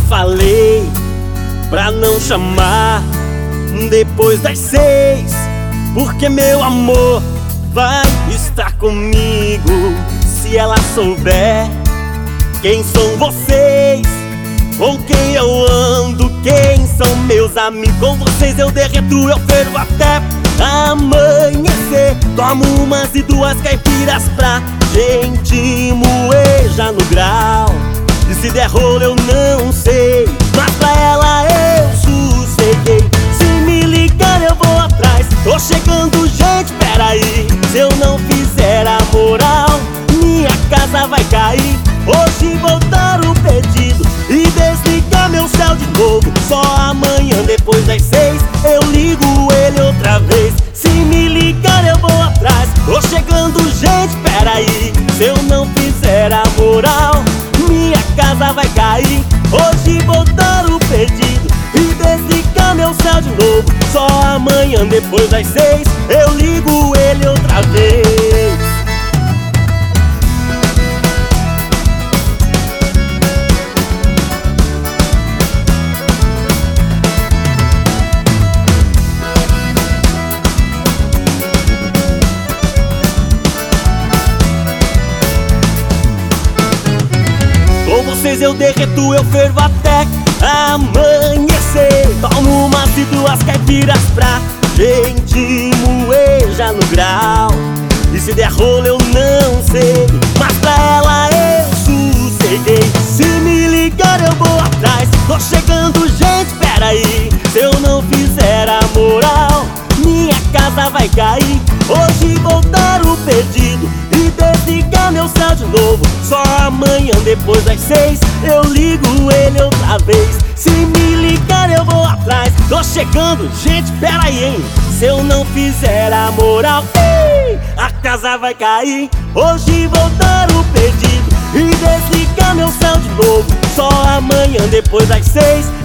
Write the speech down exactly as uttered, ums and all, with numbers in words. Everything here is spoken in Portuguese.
falei pra não chamar depois das seis, porque meu amor vai estar comigo. Se ela souber quem são vocês, com quem eu ando, quem são meus amigos. Com vocês eu derreto, eu fervo até amanhecer. Tomo umas e duas caipiras pra gente moer já no grau. E se der rolo eu não sei, mas pra ela eu sosseguei. Se me ligar eu vou atrás, tô chegando gente, peraí. Se eu não fizer a moral, minha casa vai cair. Hoje vou dar o pedido e desligar meu céu de novo. Só amanhã depois das seis eu ligo ele outra vez. Se me ligar eu vou atrás, tô chegando gente, peraí. Se eu não fizer a moral, minha casa vai cair. Hoje vou dar o pedido e desligar meu céu de novo. Só amanhã depois das seis eu ligo ele outra vez. Com vocês eu derreto, eu fervo até amanhecer. Tomo umas e duas caipiras pra gente moer já no grau. E se der rolo eu não sei, mas pra ela eu sosseguei. Se me ligar eu vou atrás, tô chegando gente, peraí. Se eu não fizer a moral, minha casa vai cair. Hoje vou dar o pedido e desligar meu céu de novo. Só amanhã depois das seis eu ligo ele outra vez. Se me ligar eu vou atrás, tô chegando gente, peraí, hein. Se eu não fizer a moral, ei, a casa vai cair. Hoje vou dar o pedido e desligar meu céu de novo. Só amanhã depois das seis